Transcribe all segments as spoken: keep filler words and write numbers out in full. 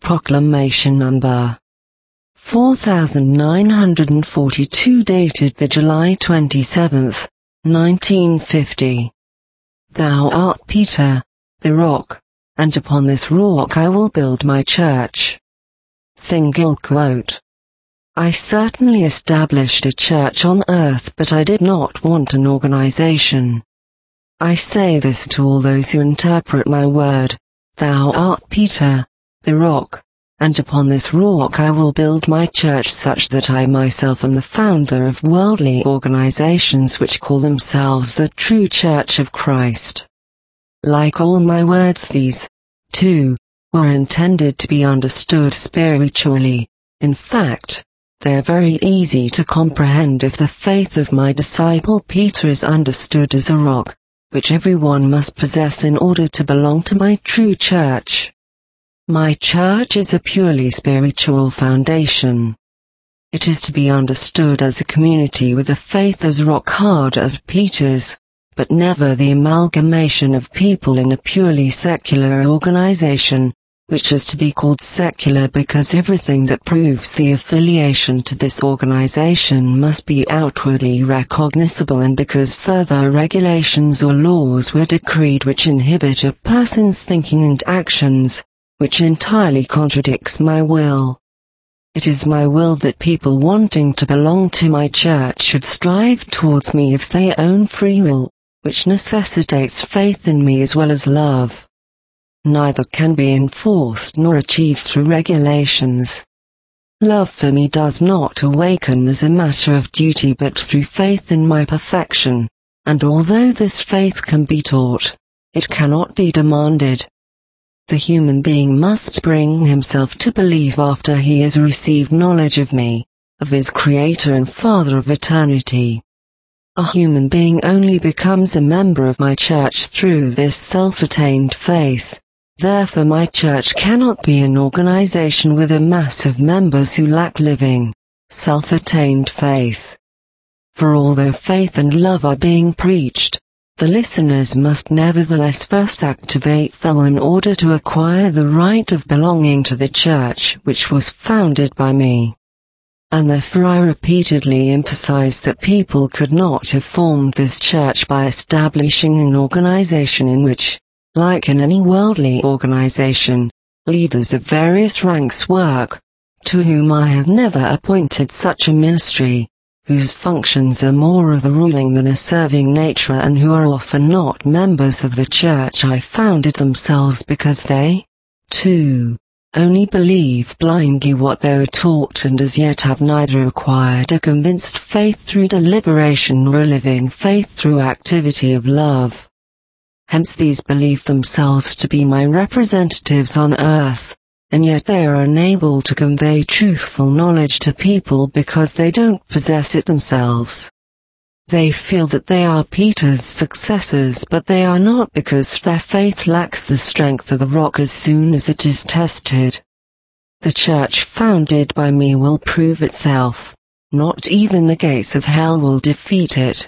Proclamation Number four thousand nine hundred forty-two, dated the July twenty-seventh, nineteen fifty. Thou art Peter, the rock, and upon this rock I will build my church. Single quote. I certainly established a church on earth, but I did not want an organization. I say this to all those who interpret my word, thou art Peter, the rock, and upon this rock I will build my church, such that I myself am the founder of worldly organizations which call themselves the true Church of Christ. Like all my words, these, too, were intended to be understood spiritually. In fact, they are very easy to comprehend if the faith of my disciple Peter is understood as a rock, which everyone must possess in order to belong to my true church. My church is a purely spiritual foundation. It is to be understood as a community with a faith as rock-hard as Peter's, but never the amalgamation of people in a purely secular organization, which is to be called secular because everything that proves the affiliation to this organization must be outwardly recognizable, and because further regulations or laws were decreed which inhibit a person's thinking and actions, which entirely contradicts my will. It is my will that people wanting to belong to my church should strive towards me if they own free will, which necessitates faith in me as well as love. Neither can be enforced nor achieved through regulations. Love for me does not awaken as a matter of duty but through faith in my perfection, and although this faith can be taught, it cannot be demanded. The human being must bring himself to believe after he has received knowledge of me, of his Creator and Father of eternity. A human being only becomes a member of my church through this self-attained faith. Therefore my church cannot be an organization with a mass of members who lack living, self-attained faith. For although faith and love are being preached, the listeners must nevertheless first activate them in order to acquire the right of belonging to the church which was founded by me. And therefore I repeatedly emphasize that people could not have formed this church by establishing an organization in which, like in any worldly organization, leaders of various ranks work, to whom I have never appointed such a ministry, whose functions are more of a ruling than a serving nature, and who are often not members of the church I founded themselves because they, too, only believe blindly what they are taught and as yet have neither acquired a convinced faith through deliberation nor a living faith through activity of love. Hence these believe themselves to be my representatives on earth, and yet they are unable to convey truthful knowledge to people because they don't possess it themselves. They feel that they are Peter's successors, but they are not, because their faith lacks the strength of a rock as soon as it is tested. The church founded by me will prove itself. Not even the gates of hell will defeat it.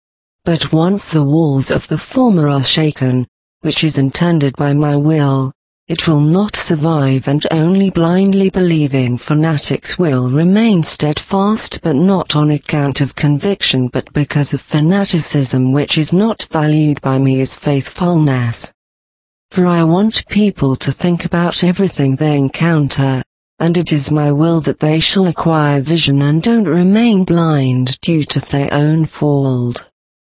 But once the walls of the former are shaken, which is intended by my will, it will not survive, and only blindly believing fanatics will remain steadfast, but not on account of conviction but because of fanaticism which is not valued by me as faithfulness. For I want people to think about everything they encounter, and it is my will that they shall acquire vision and don't remain blind due to their own fault.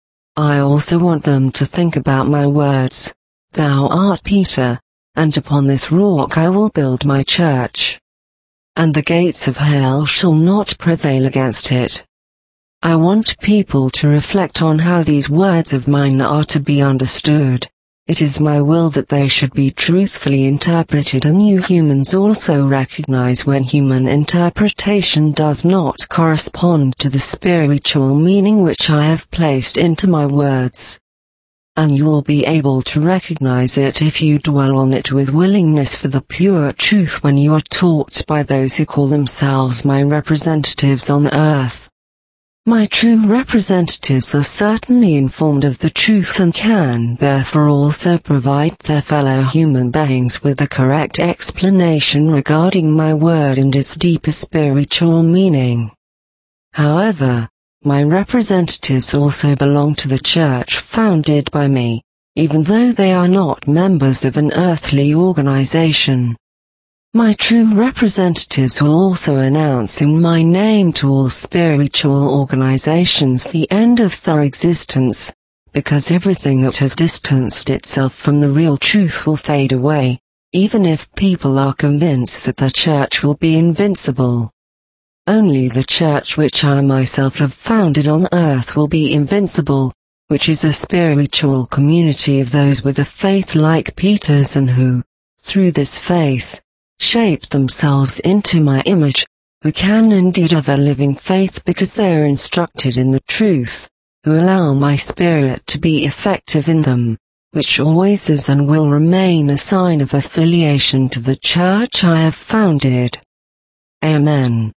I also want them to think about my words, thou art Peter, and upon this rock I will build my church, and the gates of hell shall not prevail against it. I want people to reflect on how these words of mine are to be understood. It is my will that they should be truthfully interpreted, and you humans also recognize when human interpretation does not correspond to the spiritual meaning which I have placed into my words. And you will be able to recognize it if you dwell on it with willingness for the pure truth when you are taught by those who call themselves my representatives on earth. My true representatives are certainly informed of the truth and can therefore also provide their fellow human beings with a correct explanation regarding my word and its deeper spiritual meaning. However, my representatives also belong to the church founded by me, even though they are not members of an earthly organization. My true representatives will also announce in my name to all spiritual organizations the end of their existence, because everything that has distanced itself from the real truth will fade away, even if people are convinced that the church will be invincible. Only the church which I myself have founded on earth will be invincible, which is a spiritual community of those with a faith like Peter's and who, through this faith, shaped themselves into my image, who can indeed have a living faith because they are instructed in the truth, who allow my spirit to be effective in them, which always is and will remain a sign of affiliation to the church I have founded. Amen.